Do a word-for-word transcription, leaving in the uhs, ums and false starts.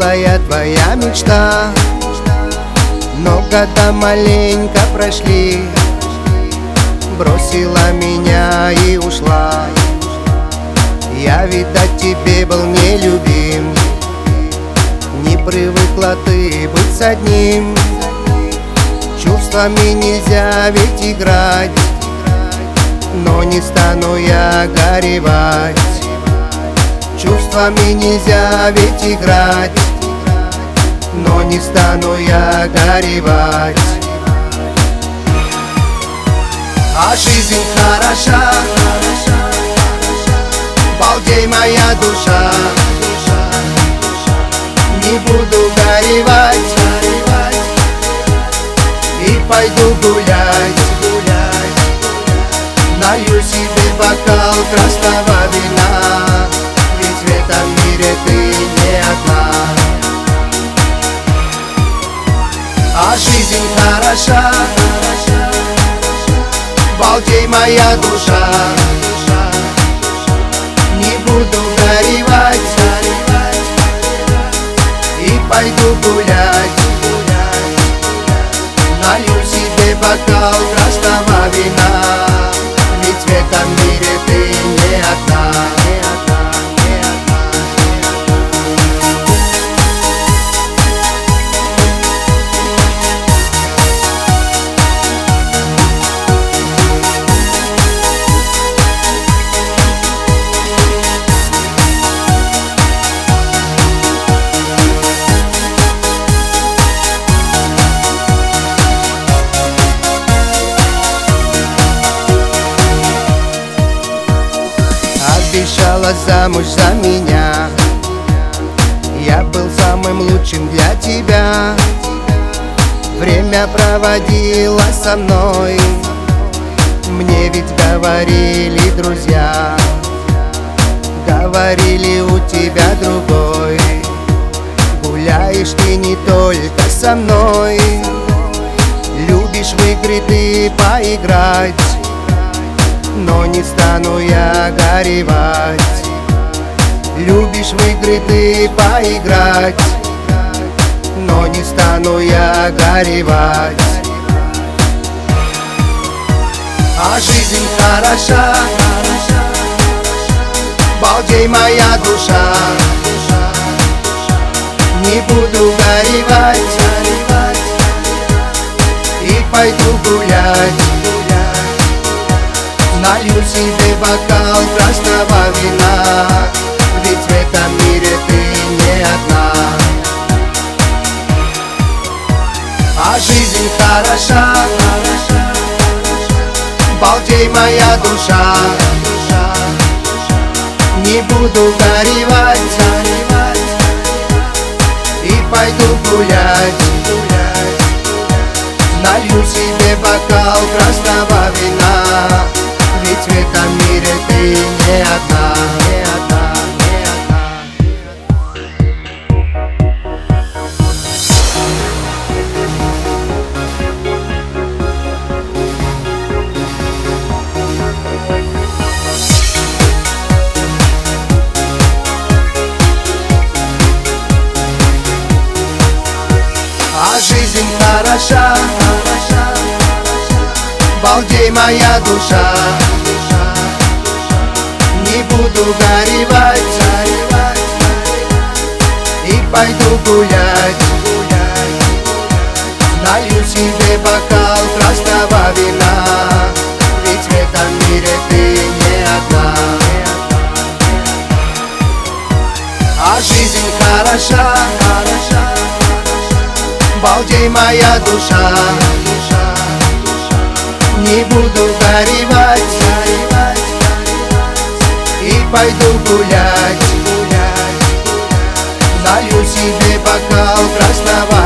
белая твоя мечта, но года маленько прошли, бросила меня и ушла. Я, видать, тебе был нелюбим, не привыкла ты быть с одним. Чувствами нельзя ведь играть, но не стану я горевать. Чувствами нельзя ведь играть, но не стану я горевать. А жизнь хороша, балдей моя душа, не буду горевать и пойду гулять. Налью себе бокал красного вина, ведь в этом мире ты не одна. А жизнь хороша, балдей моя душа, не буду горевать и пойду гулять. Налью себе бокал красного вина, ведь в этом мире ты не одна. Обещала замуж за меня, я был самым лучшим для тебя. Время проводила со мной, мне ведь говорили друзья. Говорили, у тебя другой, гуляешь ты не только со мной. Любишь в игры ты поиграть, но не стану я горевать. Любишь в игры ты поиграть, но не стану я горевать. А жизнь хороша, балдей моя душа, не буду горевать и пойду гулять. Налью себе бокал красного вина, ведь в этом мире ты не одна. А жизнь хороша, балдей моя душа, не буду горевать и пойду гулять. Налью себе бокал красного вина, ведь в этом мире ты не одна, не одна, не одна. А жизнь хороша, балдей моя душа, не буду горевать и пойду гулять. Налью себе бокал красного вина, ведь в этом мире ты не одна. А жизнь хороша, балдей моя душа, не буду горевать и пойду гулять. Налью себе бокал красного